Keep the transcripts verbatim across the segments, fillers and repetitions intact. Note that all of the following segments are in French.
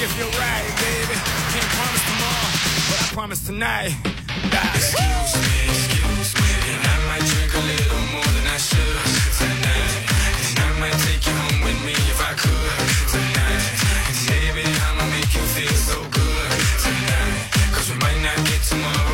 make it feel right, baby. Can't promise tomorrow, but I promise tonight. Ah. Excuse me, excuse me, and I might drink a little more than I should tonight. And I might take you home with me if I could tonight. And baby, I'ma make you feel so good tonight. Cause we might not get tomorrow.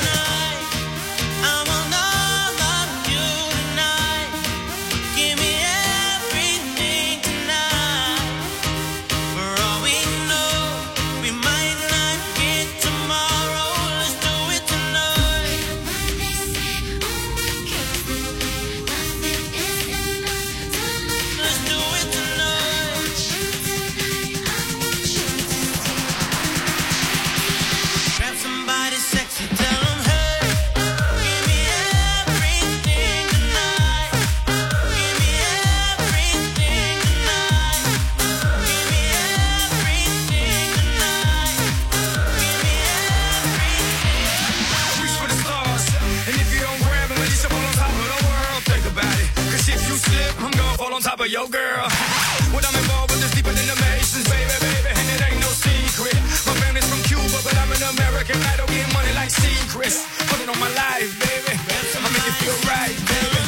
Top of your girl. What I'm involved with is deeper than the Masons, baby, baby, and it ain't no secret. My family's from Cuba, but I'm an American. I don't get money like secrets. Put it on my life, baby. I'll make it feel right, baby.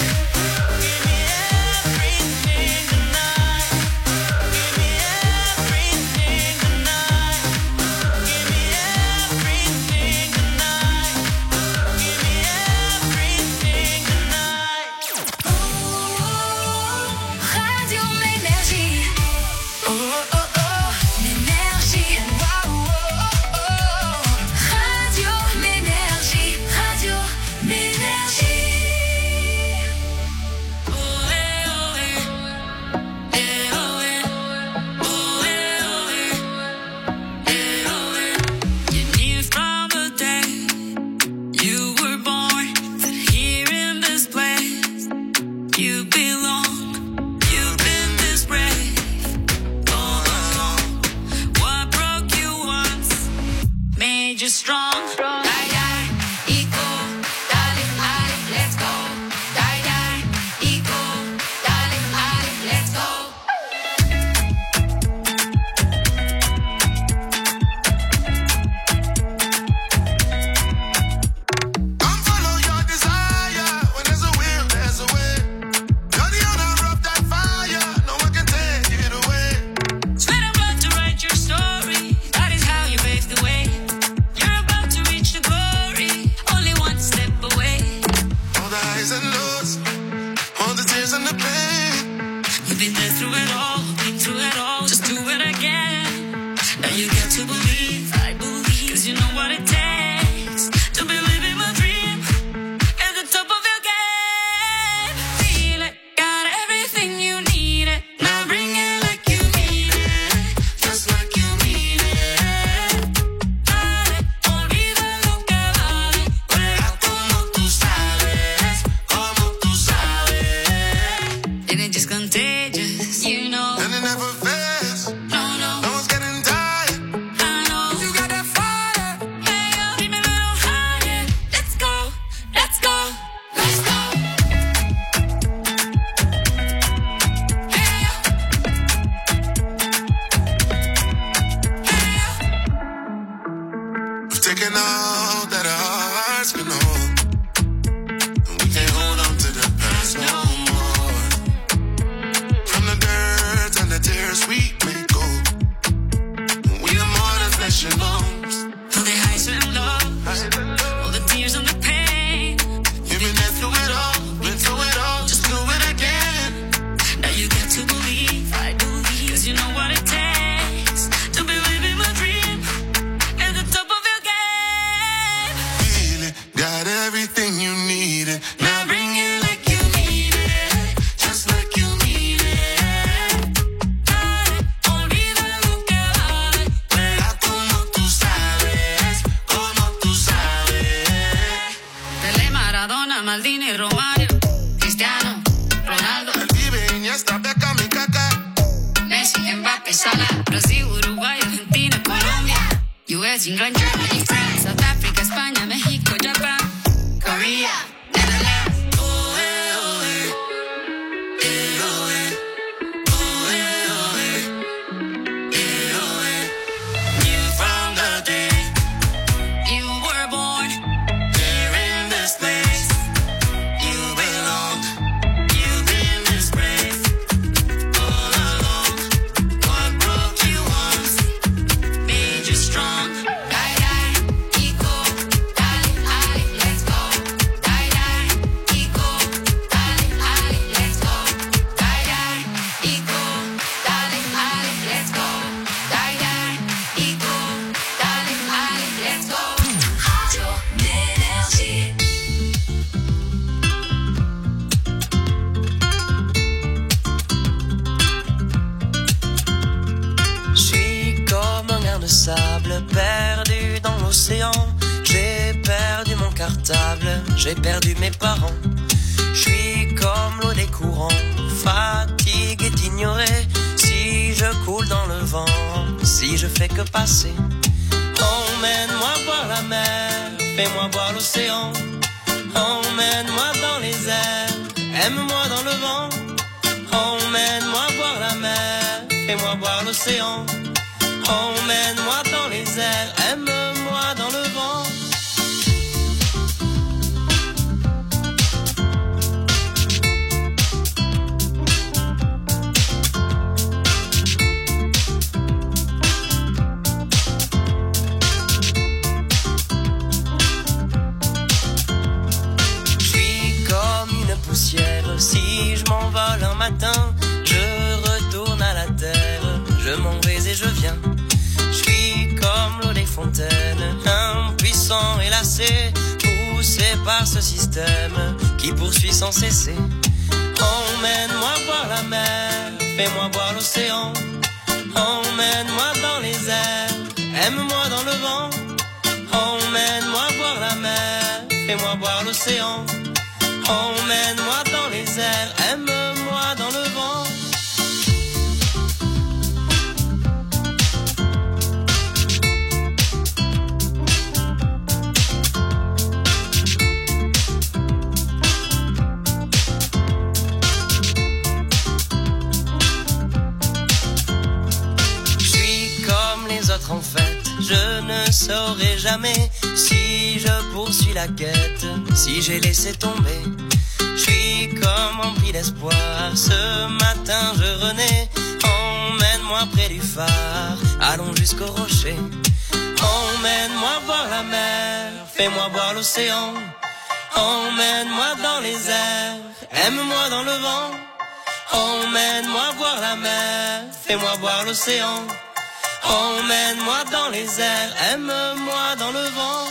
England, Germany, France, South Africa, España, México, Japan, Korea, Netherlands. Oh, eh, oh, eh. Eh, oh, eh. Oh, eh, oh, eh. Eh, oh, eh. potable, j'ai perdu mes parents. Je suis comme l'eau des courants, fatigué d'ignorer. Si je coule dans le vent, si je fais que passer. Emmène-moi voir la mer, fais-moi voir l'océan. Emmène-moi dans les airs, aime-moi dans le vent. Emmène-moi voir la mer, fais-moi voir l'océan. Emmène-moi dans les airs, aime-moi dans le vent. Si je m'envole un matin, je retourne à la terre. Je m'en vais et je viens. Je suis comme l'eau des fontaines, impuissant et lassé, poussé par ce système qui poursuit sans cesser. Emmène-moi voir la mer, fais-moi voir l'océan. Emmène-moi dans les airs, aime-moi dans le vent. Emmène-moi voir la mer, fais-moi voir l'océan. Emmène-moi dans les airs, aime-moi dans le vent. Je suis comme les autres en fait, je ne saurai jamais si je poursuis la quête, si j'ai laissé tomber. Je suis comme empli d'espoir, ce matin je renais. Emmène-moi près du phare, allons jusqu'au rocher. Emmène-moi voir la mer, fais-moi voir l'océan. Emmène-moi dans les airs, aime-moi dans le vent. Emmène-moi voir la mer, fais-moi voir l'océan. Emmène-moi dans les airs, aime-moi dans le vent.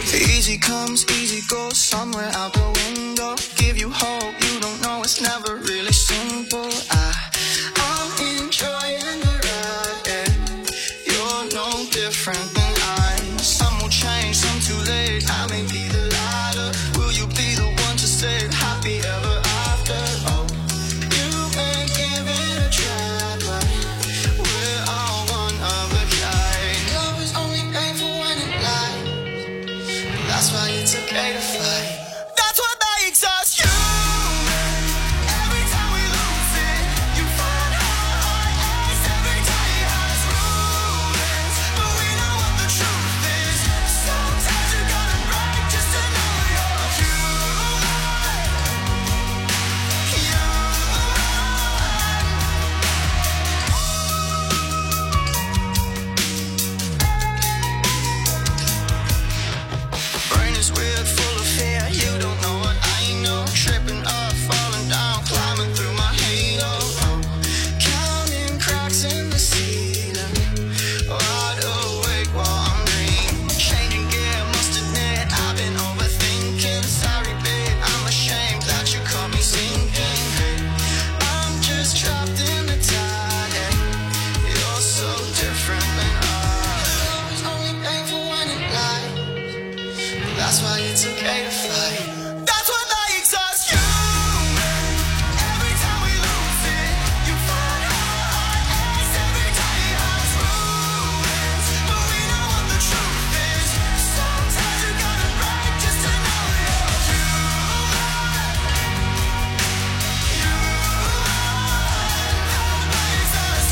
Easy comes, easy goes, somewhere out the window. Give you hope, you don't know it's never really simple. I, I'm enjoying the ride, yeah. You're no different than I. Some will change, some too late. I may be the lighter. Will you be the one to say happy ever after? Oh, you've been giving a try, but we're all one of a kind. Love is only painful when it lies. That's why it's okay to fight. That's what makes us human. Every time we lose it, you find hard as every day has ruins. But we know what the truth is. Sometimes you gotta break just to know you're Brain is weird, full of fear. You don't know what I know. Tripping up, falling down, climbing through my halo. Oh, counting cracks in the ceiling. Wide awake while I'm dreaming. Changing gear, must admit I've been overthinking. Sorry, babe, I'm ashamed that you caught me sinking. Hey, I'm just trapped in the tide. Yeah. You're so different than I. Love is only painful when it lies. That's why it's okay to fight. That's what makes us human. Every time we lose it, you find hard as every day has ruins. But we know what the truth is. Sometimes you gotta break just to know you're human. Human makes us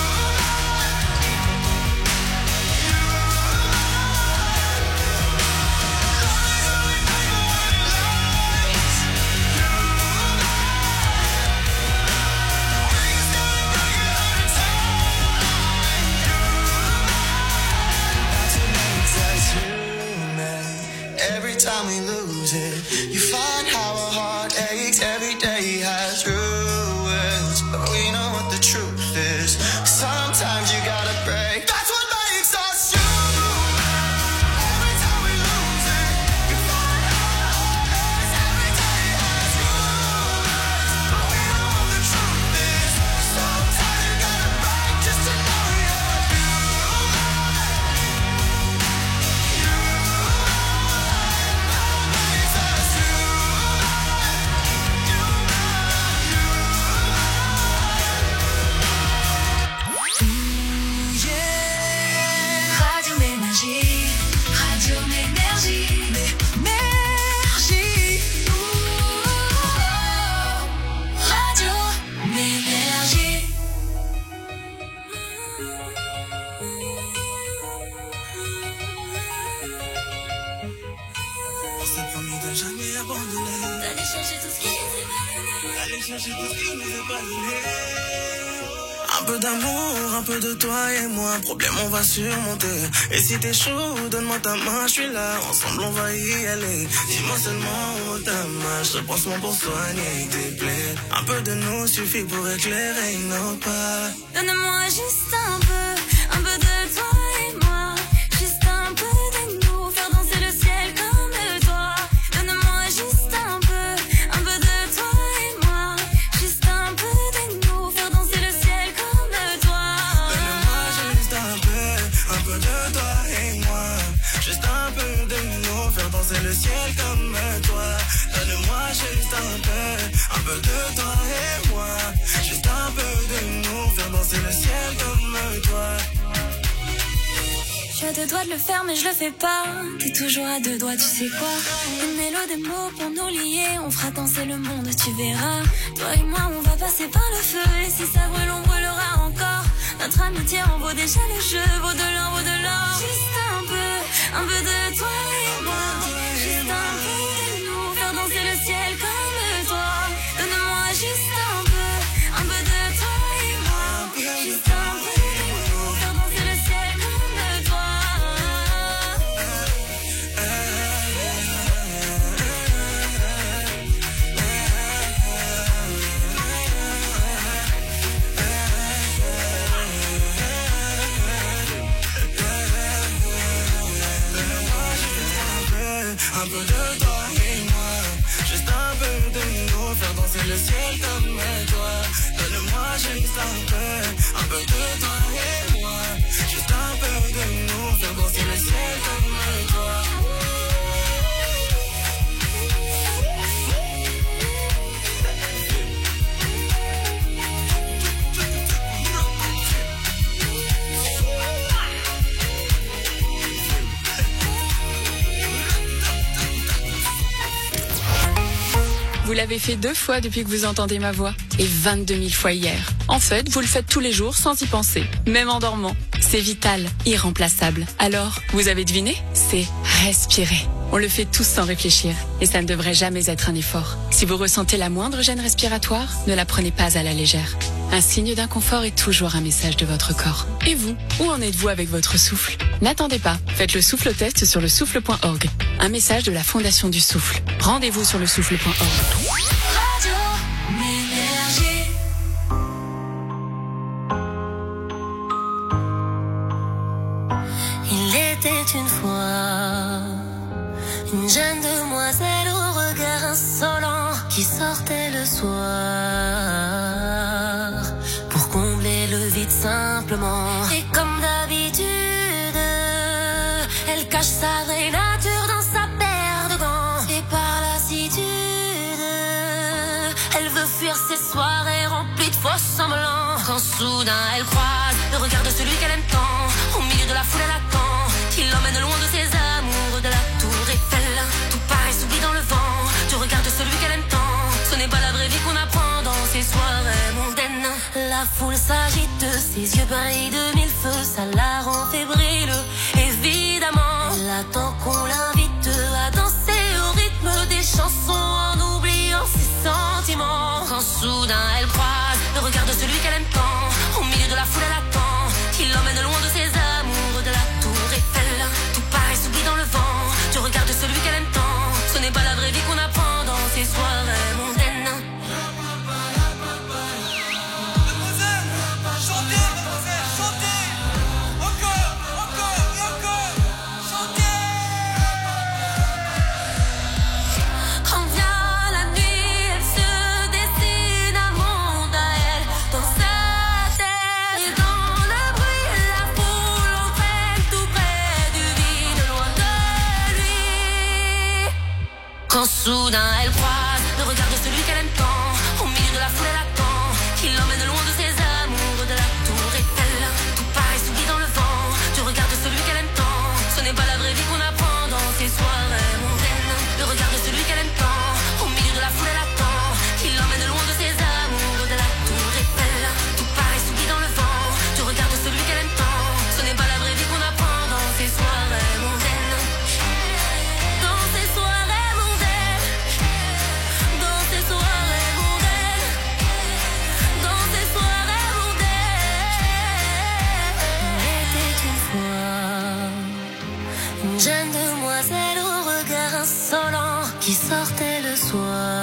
Every time we lose it, you find how our heart aches. Every day has ruins, but we know what the truth is. Sometimes you gotta break. That's what makes us human. Every time we lose it, you find how our heart aches. Every day has ruins, but we know what the truth is. Sometimes you gotta break just to know you're Radio Ménergie, Radio Ménergie, Ménergie. Radio Ménergie. On s'est promis de jamais abandonner. D'aller chercher tout ce qui nous est pas Aller chercher tout ce qui nous est pas donné. Un peu d'amour, un peu de toi et moi. Problème, on va surmonter. Et si t'es chaud, donne-moi ta main, je suis là. Ensemble, on va y aller. Dis-moi seulement où ta main. Je reprends soin pour soigner tes plaies. Un peu de nous suffit pour éclairer nos pas. Donne-moi juste un peu, un peu de toi et moi. Juste un peu de nous, faire danser le ciel comme toi. Donne-moi juste un peu, un peu de toi et moi. Juste un peu de nous, faire danser le ciel comme toi. Donne-moi juste un peu, un peu de toi et moi. Juste un peu de nous, faire danser le ciel comme toi. Donne-moi juste un peu, un peu de toi et moi. Juste un peu de nous, faire danser le ciel comme toi. Je suis à deux doigts de le faire mais je le fais pas. T'es toujours à deux doigts, tu sais quoi. Une mélodie, des mots pour nous lier. On fera danser le monde, tu verras. Toi et moi on va passer par le feu. Et si ça brûle on brûlera encore. Notre amitié en vaut déjà le jeu. Vaut de l'or, vaut de l'or. Juste un peu, un peu de toi et moi. Juste un peu de nous, faire danser le ciel comme toi. Donne-moi juste un peu, un peu de toi et moi. Juste un peu de nous, faire danser le ciel comme toi. un peu de toi et moi. Juste un peu de nous, faire danser le ciel comme toi. Donne-moi juste un peu, un peu de toi et moi. Juste un peu de nous, faire danser le ciel comme toi. Vous l'avez fait deux fois depuis que vous entendez ma voix et vingt-deux mille fois hier. En fait, vous le faites tous les jours sans y penser, même en dormant. C'est vital, irremplaçable. Alors, vous avez deviné? C'est respirer. On le fait tous sans réfléchir et ça ne devrait jamais être un effort. Si vous ressentez la moindre gêne respiratoire, ne la prenez pas à la légère. Un signe d'inconfort est toujours un message de votre corps. Et vous, où en êtes-vous avec votre souffle? N'attendez pas, faites le souffle-test sur le souffle point org. Un message de la Fondation du Souffle. Rendez-vous sur le souffle point org. Radio Ménergie. Il était une fois une jeune demoiselle au regard insolent qui sortait le soir pour combler le vide simplement. Et comme d'habitude, elle cache sa vraie nature dans sa paire de gants. Et par lassitude, elle veut fuir ses soirées remplies de faux semblants. Quand soudain elle croise le regard de celui qu'elle aime tant, au milieu de la foule elle attend qu'il l'emmène loin de ses amours, de la tour Eiffel. Tout paraît s'oublie dans le vent du regard de celui qu'elle aime tant. Ce n'est pas la vraie vie qu'on apprend dans ces soirées mondaines. La foule s'agite, ses yeux brillent de mille feux, ça la rend fébrile. Évidemment, elle attend qu'on l'invite à danser au rythme des chansons en oubliant ses sentiments. Quand soudain elle croise le regard de celui qu'elle aime tant, au milieu de la foule elle attend qu'il l'emmène loin de ses amours, de la tour Eiffel. Tout paraît s'oublie dans le vent du regard de celui qu'elle aime tant. Ce n'est pas la vraie vie qu'on apprend dans ces soirées mondaines. Quand soudain elle croise le regard de celui qu'elle aime tant, au milieu de la foule elle attend qu'il l'emmène loin de ses amours, de la tour Eiffel. Tout paraît s'oublie dans le vent du regard de celui qu'elle aime tant. Ce n'est pas la vraie vie qu'on apprend dans ces soirées mondaines. Le regard de celui qu'elle aime tant, au milieu de la foule elle attend qu'il l'emmène loin de ses amours, de la tour Eiffel. Tout paraît s'oublie dans le vent du regard de celui qu'elle aime tant. Ce n'est pas la vraie vie qu'on apprend dans ces soirées mondaines. Dans ces soirées jeune demoiselle au regard insolent qui sortait le soir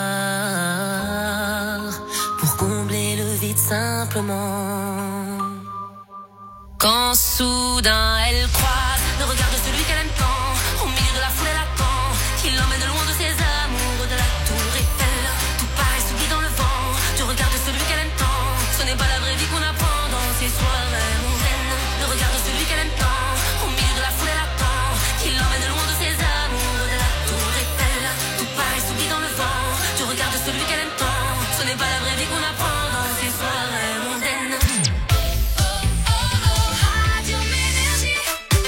pour combler le vide simplement. Quand soudain elle croise le regard de celui qu'elle aime tant, au milieu de la foule elle attend qu'il l'emmène loin de ses amours, de la tour Eiffel. Tout paraît s'oublie dans le vent du regard de celui qu'elle aime tant. Ce n'est pas la vraie vie qu'on apprend dans ces soirées mondaines. Le regard de celui qu'elle aime tant, au milieu de la foule elle attend qu'il l'emmène loin de ses amours, de la tour Eiffel. Tout paraît s'oublie dans le vent du regard de celui qu'elle aime tant. Ce n'est pas la vraie vie qu'on apprend dans ces soirées mondaines. Radio Ménergie.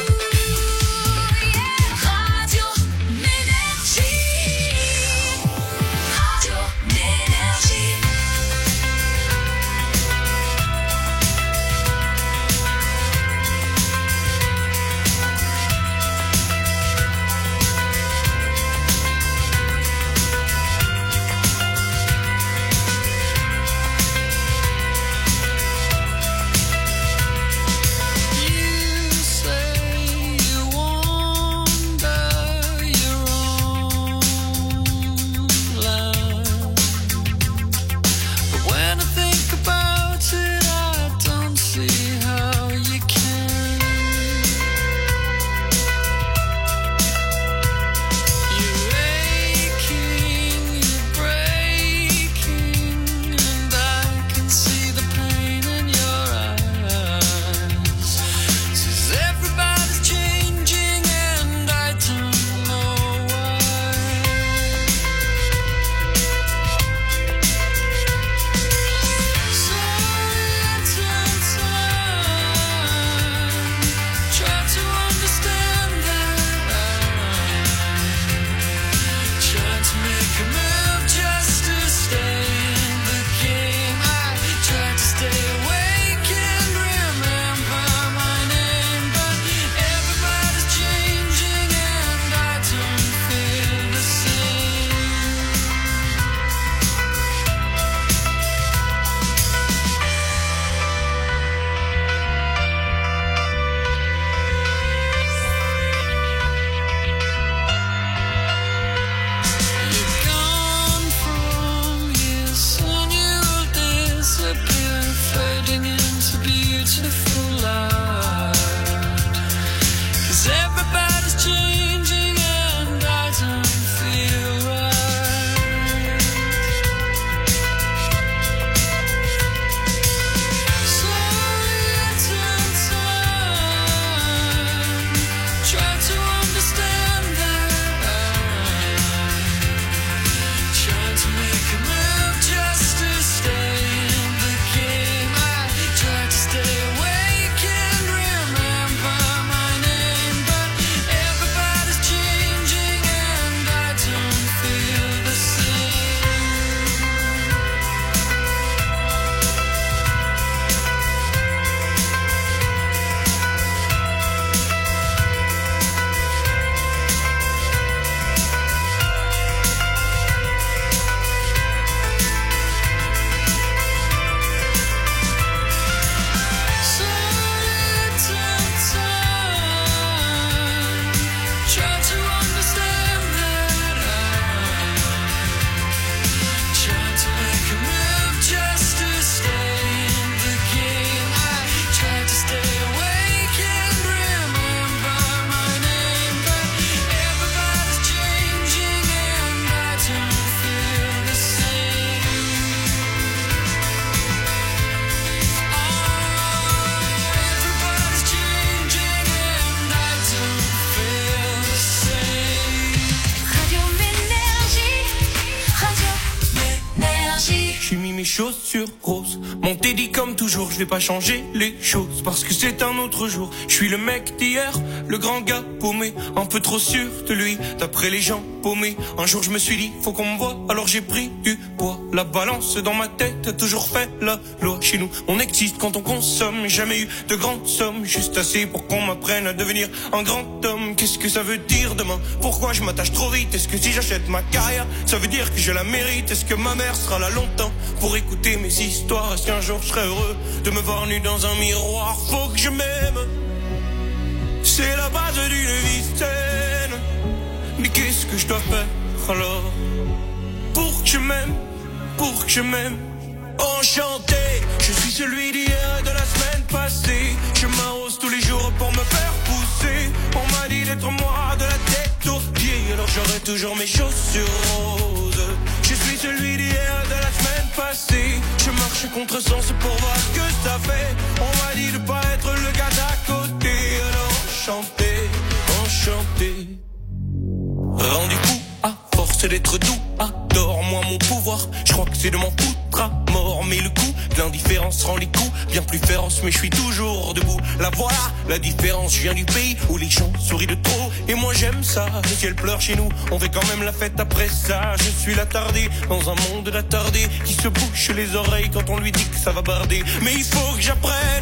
chaussures roses. Mon Teddy comme toujours, je vais pas changer les choses parce que c'est un autre jour. Je suis le mec d'hier, le grand gars paumé, un peu trop sûr de lui, d'après les gens paumés. Un jour je me suis dit, faut qu'on me voie, alors j'ai pris du poids. La balance dans ma tête a toujours fait la loi. Chez nous, on existe quand on consomme, jamais eu de grandes sommes, juste assez pour qu'on m'apprenne à devenir un grand homme. Qu'est-ce que ça veut dire demain? Pourquoi je m'attache trop vite? Est-ce que si j'achète ma carrière, ça veut dire que je la mérite? Est-ce que ma mère sera là longtemps pour écouter mes histoires? Est-ce qu'un jour je serai heureux de me voir nu dans un miroir? Faut que je m'aime, c'est la base d'une vie saine. Mais qu'est-ce que je dois faire alors pour que je m'aime, pour que je m'aime? Enchanté, je suis celui d'hier et de la semaine passée. Je m'arrose tous les jours pour me faire pousser. On m'a dit d'être moi de la tête aux pieds, alors j'aurai toujours mes chaussures roses. Je suis celui d'hier et de la semaine passée. Je marche contre sens pour voir ce que ça fait. On m'a dit de pas être le gars d'à côté, alors enchanté, enchanté. Rendu fou à force d'être doux, adore-moi mon pouvoir. Je crois que c'est de m'en foutre à mort, mais le coup de l'indifférence rend les coups bien plus féroces. Mais je suis toujours debout, la voilà la différence. Je viens du pays où les gens sourient de trop, et moi j'aime ça. Le ciel pleure chez nous, on fait quand même la fête après ça. Je suis l'attardé dans un monde d'attardés qui se bouche les oreilles quand on lui dit que ça va barder. Mais il faut que j'apprenne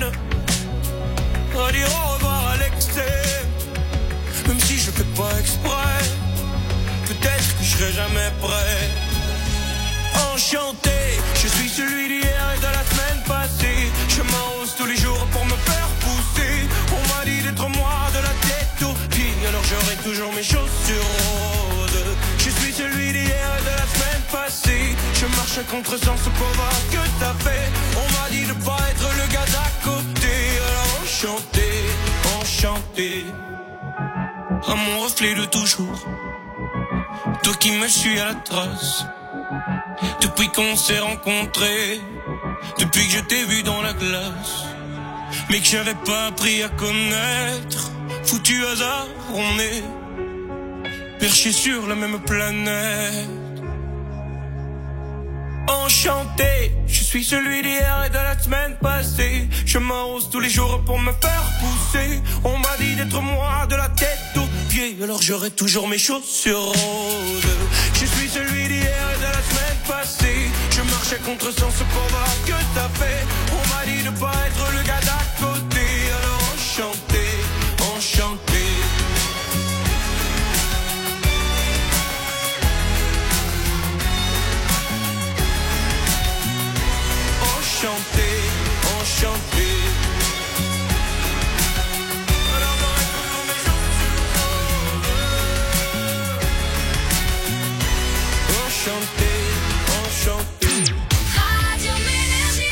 à dire au revoir à l'excès, même si je fais pas exprès. Peut-être que je serai jamais prêt. Enchanté, je suis celui d'hier et de la semaine passée. Je m'arrose tous les jours pour me faire pousser. On m'a dit d'être moi de la tête aux pieds, alors j'aurai toujours mes chaussures roses. Je suis celui d'hier et de la semaine passée. Je marche à contresens pour voir ce que t'as fait. On m'a dit de pas être le gars d'à côté, alors enchanté, enchanté. À mon reflet de toujours, toi qui me suis à la trace, depuis qu'on s'est rencontrés, depuis que je t'ai vu dans la glace, mais que j'avais pas appris à connaître. Foutu hasard, on est perchés sur la même planète. Enchanté, je suis celui d'hier et de la semaine passée. Je m'arrose tous les jours pour me faire pousser. On m'a dit d'être moi de la tête aux pieds, alors j'aurai toujours mes chaussures roses. Je suis celui d'hier et de la semaine passée. Je marche à contresens pour voir ce que t'as fait. On m'a dit de pas être le gars d'à côté, alors enchanté, enchanté. Enchanté, enchanté. Enchanté, enchanté. Radio Ménergie.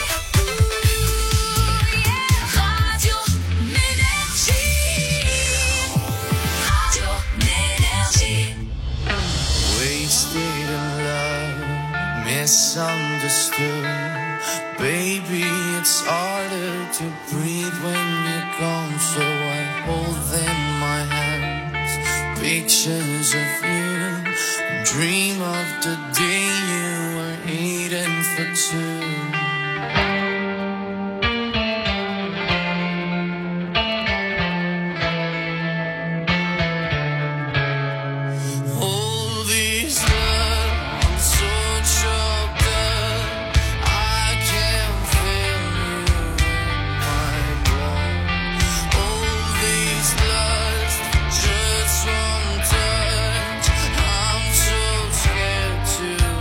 Radio Ménergie. Radio Ménergie. Wasted in love, misunderstood. Baby, it's harder to breathe when you're gone, so I hold in my hands pictures of you, dream of the day you were eating for two. To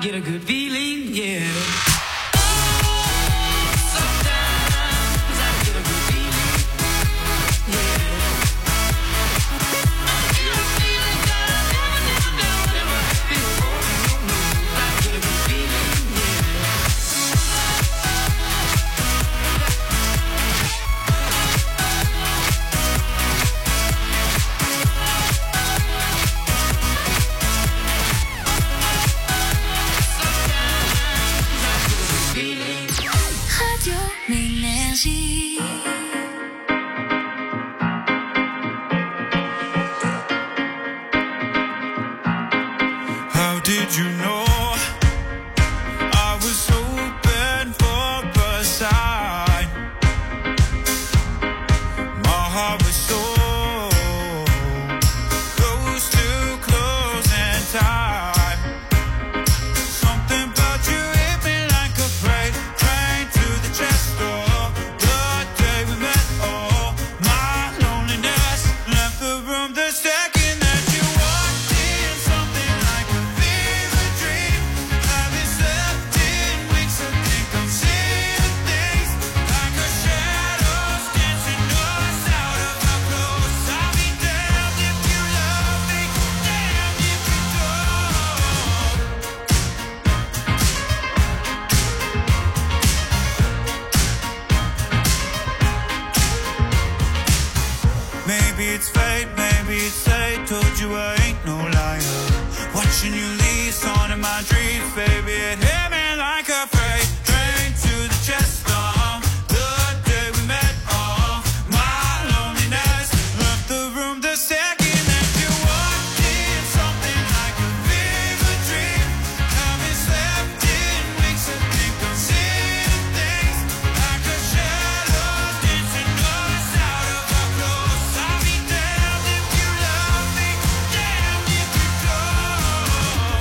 get a good feeling, yeah. How did you know I was hoping for a sign? My heart was so close to closing time. Something about you hit me like a freight train to the chest door. The day we met, oh, my loneliness left the room the second that you walked in. Something like a fever dream. Having slept in weeks, I think I'm seeing things like a shadows dancing us out of our clothes. I'll be damned if you love me, damned if you don't. Maybe it's fate, maybe it's fate. Told you I ain't no liar. Watching you leave, on in my dreams, baby. It hit me like a freight train to the chest. Oh, the day we met, oh, my loneliness left the room the second that you walked in. Something like a fever dream. Having slept in weeks, I think I'm seeing things like a shadow dancing us out of our clothes. I'll be damned if you love me, damned if you don't.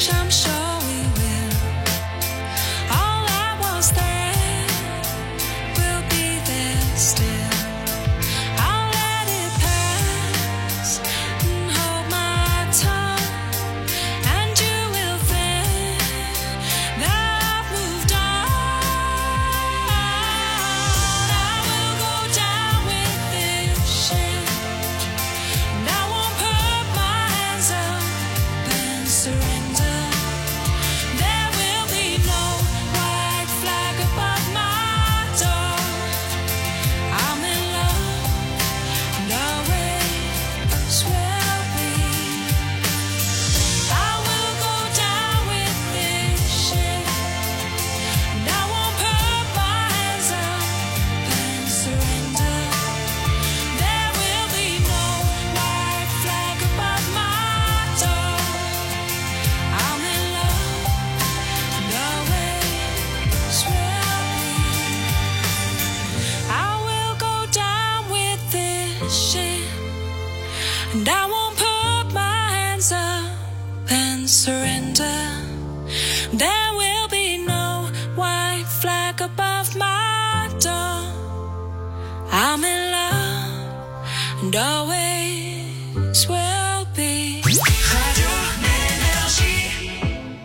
I'm sure we will. All that was there will be there still. I'll let it pass and hold my tongue, and you will think that I've moved on. I will go down with this ship, and I won't put my hands up and surrender. There will be no white flag above my door. I'm in love, and always will be. I will go down with this ship, and I won't put my hands up and surrender. There will be no white flag above my door. I'm in love, and always will be. I will go down with this ship, and I won't put my hands up and surrender. There will be no white flag above my door. I'm in love, and always will be. Radio Énergie.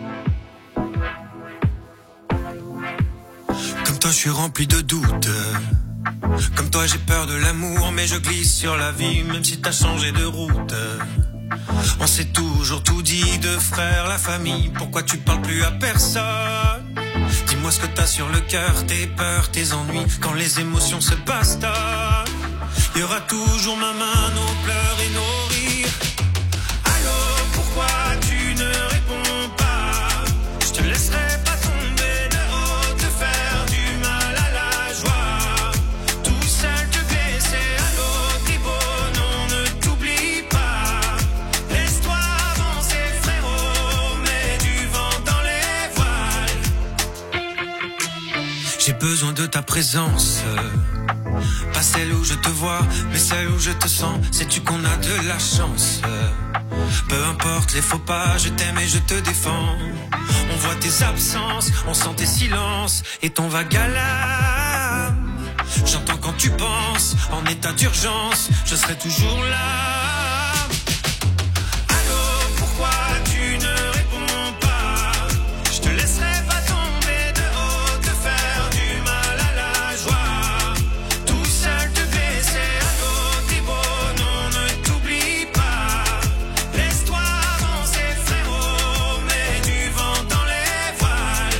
Comme toi je suis rempli de doutes. Comme toi j'ai peur de l'amour, mais je glisse sur la vie même si t'as changé de route. On s'est toujours tout dit de frère, la famille, pourquoi tu parles plus à personne? Dis-moi ce que t'as sur le cœur, tes peurs, tes ennuis, quand les émotions se bastonnent. Il y aura toujours ma main, nos pleurs et nos rires. Allô, pourquoi tu ne réponds pas? Je te laisserai pas tomber de haut, te faire du mal à la joie. Tout seul te blesser, allô, t'es beau, non, ne t'oublie pas. Laisse-toi avancer, frérot, mets du vent dans les voiles. J'ai besoin de ta présence, pas celle où je te vois, mais celle où je te sens. Sais-tu qu'on a de la chance? Peu importe les faux pas, je t'aime et je te défends. On voit tes absences, on sent tes silences et ton vague à l'âme. J'entends quand tu penses, en état d'urgence, je serai toujours là. Allô, pourquoi tu ne réponds pas? Je te laisserai pas tomber de haut, te faire du mal à la joie. Tout seul te baisser, allô, t'es beau, non, ne t'oublie pas. Laisse-toi avancer, frérot, mets du vent dans les voiles.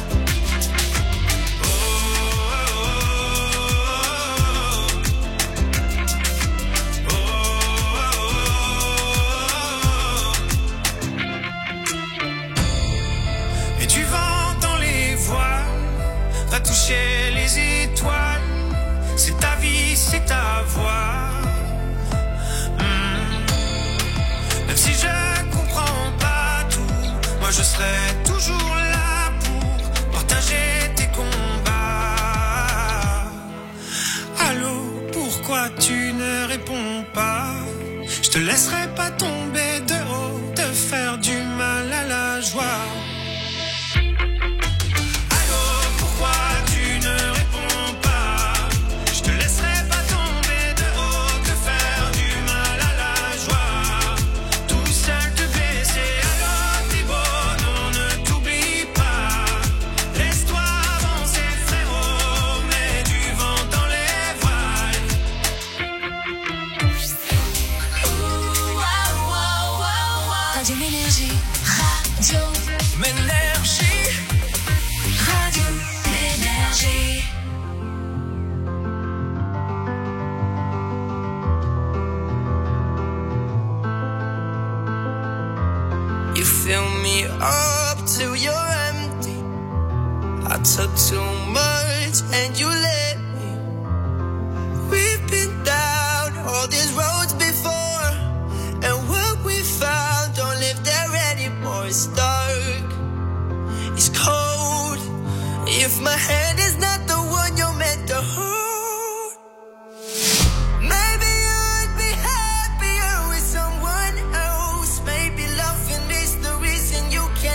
Oh, oh, oh, oh, oh. Et du vent dans les voiles va toucher les étoiles. C'est ta vie, c'est ta voix. Hmm. Même si je comprends pas tout, moi je serai toujours là pour partager tes combats. Allô, pourquoi tu ne réponds pas? Je te laisserai pas tomber de haut, te faire du mal à la joie. Allô, pourquoi tu ne réponds pas? Je te laisserai pas tomber de haut, te faire du mal à la joie. Tout seul te baisser, allô, t'es beau, non, ne t'oublie pas. Laisse-toi avancer, frérot, mets du vent dans les voiles. Radio Énergie. Radio. M'énergie. Radio Énergie. You fill me up till you're empty. I took too much and you let me. We've been down all these roads before, and what we found don't live there anymore. It's dark, it's cold. If my hand is not the one you're meant to hold, maybe you'd be happier with someone else. Maybe loving is the reason you can't.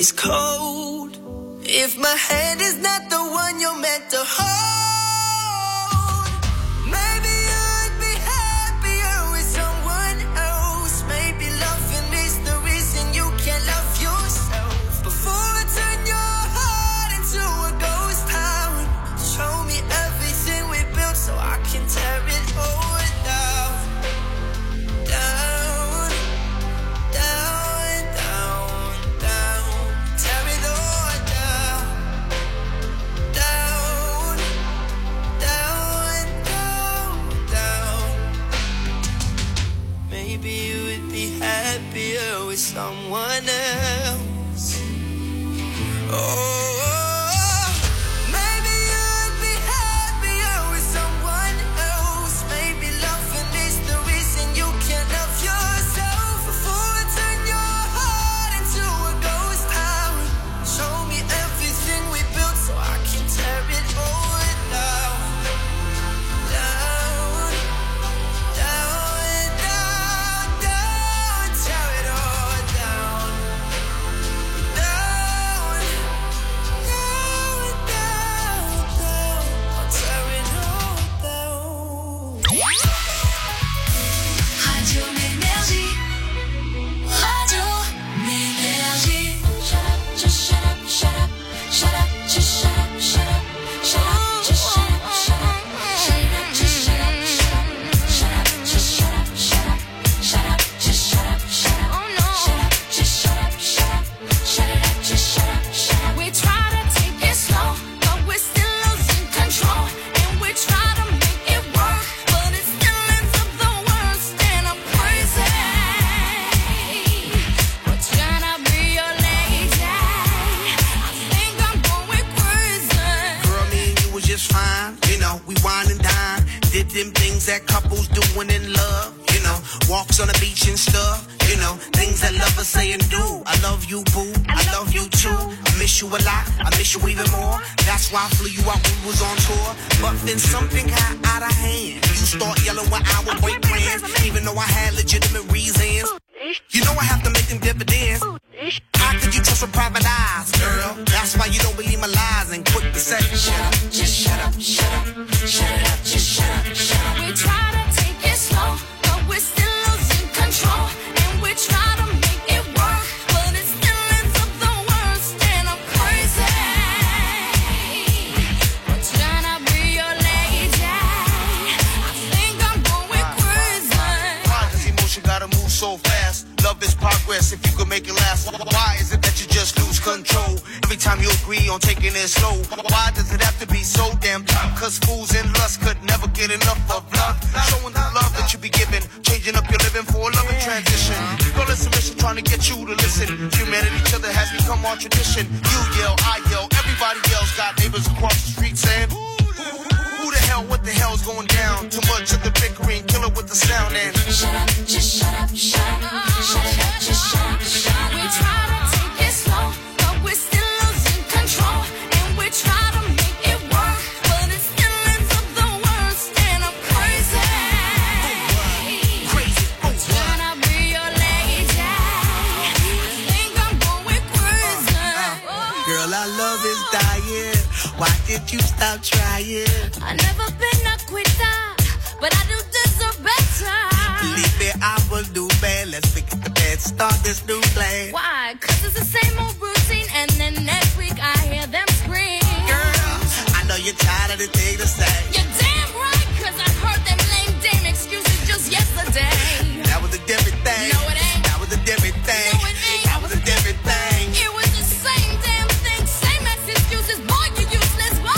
is cold. If my hand is not the one you're meant to hold, maybe you'd be happier with someone else. Maybe loving is the reason you can't love yourself. Before I turn your heart into a ghost town, show me everything we built so I can tear it all down. Down, down, down, down. Tear it all down. Down, down, down, down. Maybe you would be happier with someone else. Oh, maybe you'd be happier with someone else. Maybe loving is the reason you can't love yourself. Before I turn your heart into a ghost town, show me everything we built so I can tear it all down. Down, down, down, down. Tear it all down. Down, down, down, down. I'll tear it all down. Radio Ménergie. Radio Ménergie. Shut up, just shut up, shut up. Shut up, just shut up, shut up. Shut up, just shut up, shut up. Shut up, just shut up, shut up. Shut up, just shut up, shut up. Shut up, just shut up, shut up. Oh no. Shut up, just shut up, shut up. Shut it up, just shut up, shut up. We try to take it slow, but we're still losing control. And we try to make it work, but it still ends up the worst. And I'm crazy. What's gonna be your lady? I think I'm going crazy. Girl, me and you was just fine. You know, we wine and dine. Did them things that couples doing in love. You know, walks on the beach and stuff. You know, things that lovers say and do. I love you, boo. I love you too. I miss you a lot. I miss you even more. That's why I flew you out when we was on tour. But then something got out of hand. You start yelling when I was boyfriends, even though I had legitimate reasons. You know I have to make them dividends. How could you trust with private eyes, girl? That's why you don't believe my lies and quick to say, shut up, just shut up, shut up, shut it up, just shut up, shut up. We try to take it slow, but we're still losing control. And we try to make it work, but it still ends up the worst. And I'm crazy. What's gonna be your lady? I think I'm going crazy. Why does emotion gotta move so fast? Love is progress if you could make it last. Why is it that you just lose control every time you agree on taking it slow? Why does it have to be so damn tough? Cause fools in lust could never get enough of love. Showing the love that you be giving, changing up your living for a loving transition. Girl, it's a mission trying to get you to listen. Humanity, each other has become our tradition. You yell, I yell, everybody yells. Got neighbors across the street saying, who the hell, what the hell's going down? Too much of the bickering, kill it with the sound and Shut up, just shut up, shut up. Shut it up, just shut up, shut up. We try to take it slow, but we're still losing control. And we try to make it work, but it still ends up the worst. And I'm crazy. What's gonna be your lady? I think I'm going crazy. girl, our love is dying. Why did you stop trying? I've never been a quitter, but I do deserve better. Believe me, I will do bad. Let's pick up the bed, start this new plan. Why? Cause it's the same old routine, and then next week I hear them scream. Girl, I know you're tired of the thing to say. You're damn right, cause I heard them lame damn excuses just yesterday. That was a different thing. No, it ain't. That was a different thing. No, it ain't. That was a different thing. It was the same damn thing, same ass excuses. Boy, you useless. Boy.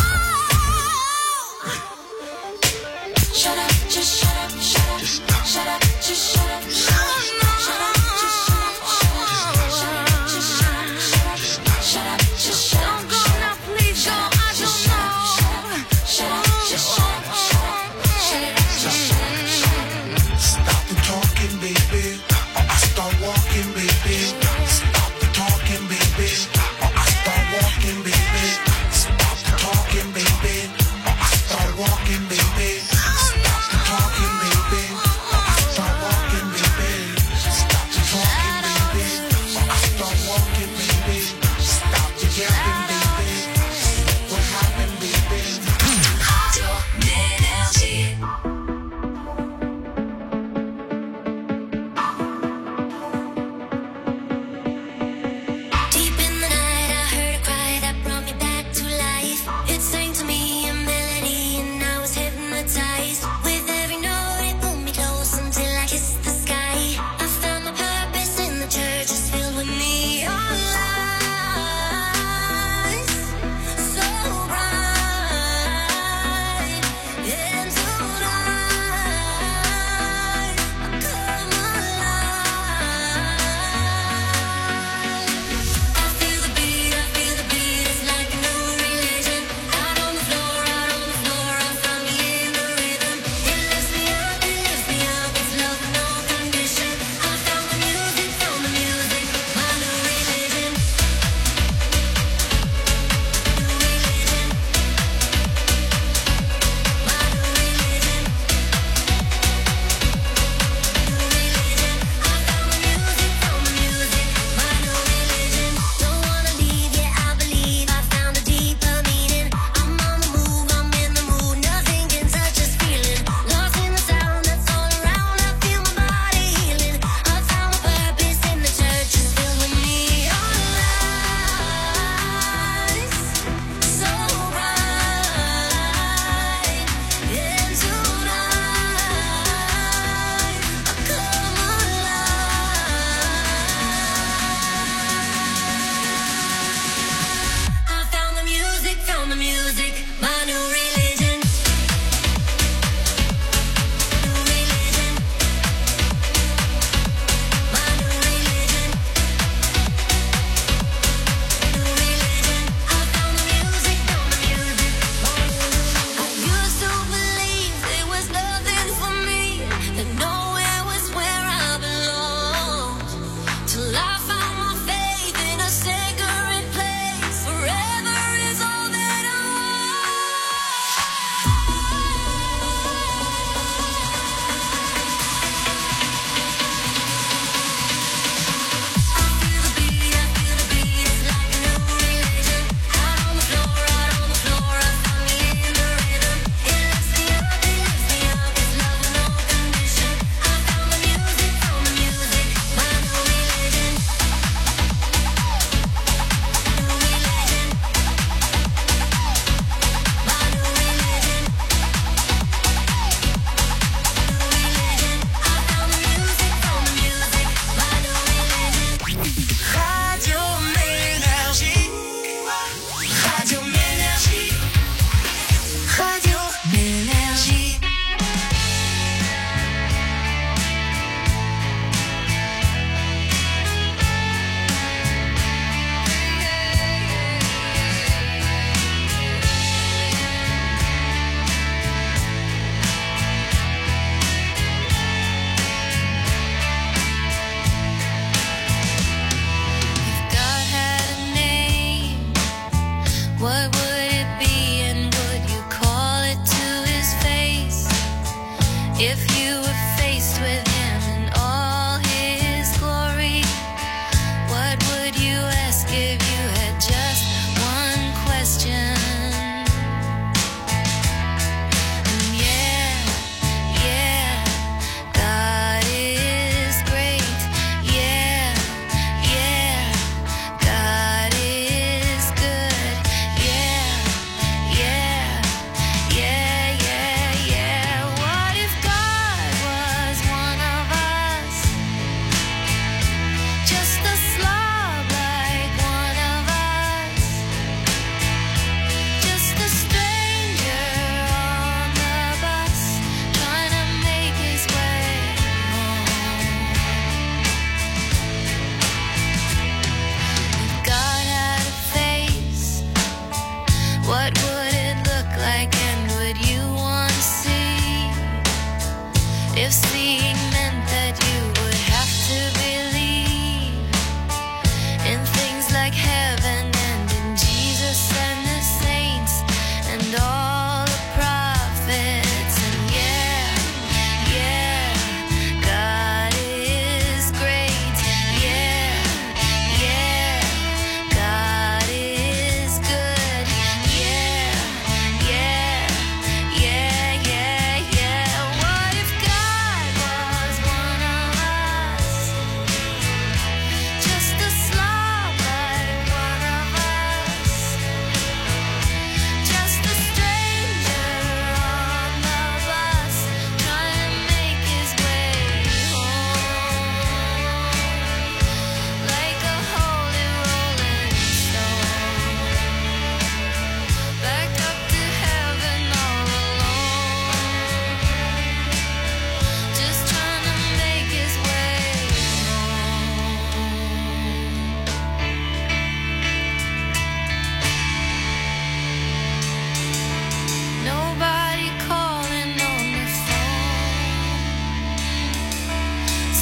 Shut up, just shut up, shut up. Just stop. Shut up, just shut up. Shut up, shut up, just shut up. Shut up, just shut up. Shut up, just shut up. Don't go now, please go. I don't know. Shut up, just shut up. Shut up, shut up, just shut up. Stop the talking, baby, or I start walking, baby. Stop the talking, baby, or I start walking, baby. Stop the talking, baby, or I start walking, baby. Stop the talking, baby, or I start walking, baby. Stop the talking, baby, or I start walking, baby.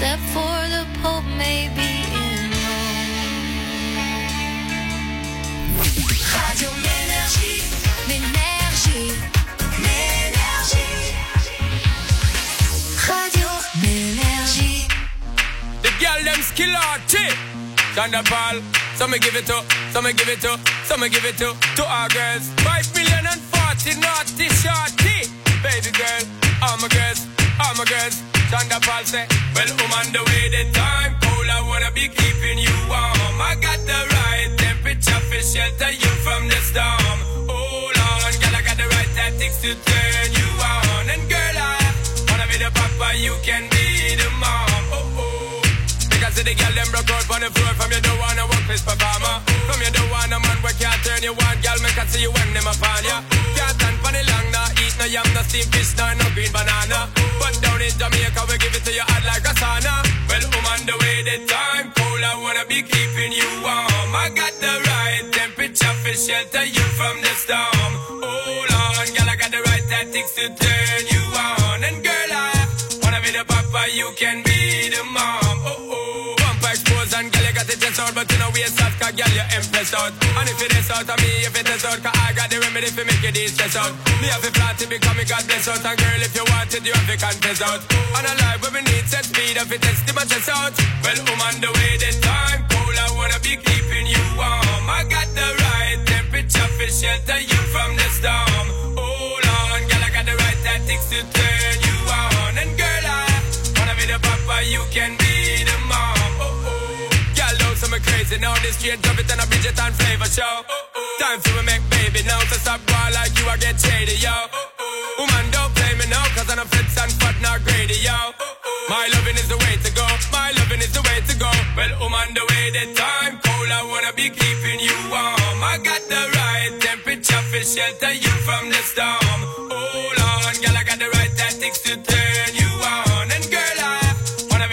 except for the Pope maybe in Rome. Radio Ménergie, Ménergie, Ménergie. Radio Ménergie. The girl them skill arty. Thunderball, some me give it to, some me give it to, some me give it to, to our girls. Five million and forty naughty shorty. Baby girl, all my girls, all my girls. Thunderball say, well, I'm on the way, the time cold, I wanna be keeping you warm. I got the right temperature for shelter you from the storm. Hold on, girl, I got the right tactics to turn you on. And girl, I wanna be the papa, you can be the mom. Oh, oh. Because the girl them broke out on the floor. From you don't wanna work this performer. From you don't wanna man where can't turn you on. Girl, make I see you when them upon ya. Can't stand for the long, nah. Eat no yam, no steamed fish, nah, no green banana. But down in Jamaica, we give it to you hot like a sauna. Well, I'm on the way, the time cold, I wanna be keeping you warm. I got the right temperature for shelter you from the storm. Hold on, girl, I got the right tactics to turn you on. And girl, I wanna be the papa, you can be the mom. Oh, oh. Bumper expose and girl, you got it just out, but you know we out, cause girl, you empress out. And if it is out of me, if it is out, cause I got the remedy for make you de-stress out. Me have a flat to become a God bless out. And girl, if you want it, you have to confess out. And a life where we need set speed, if it test my chest out. Well, I'm on the way, the time cold, I wanna be keeping you warm. I got the right temperature for shelter you from the storm. Hold on, girl, I got the right tactics to turn you on. And girl, I wanna be the papa, you can be the mom. Oh, oh. Girl, don't some crazy now, this straight drop it and a Bridget and flavor show. Oh, oh. Time for me make baby now, to stop going like you, I get shady, yo. Oh, oh. Woman, don't play me now, cause I'm a fits and fat, not greedy, yo. Oh, oh. My loving is the way to go, my loving is the way to go. Well, I'm on the way, the time cold, I wanna be keeping you warm. I got the right temperature for shelter you from the storm. Hold on, girl, I got the right tactics to turn you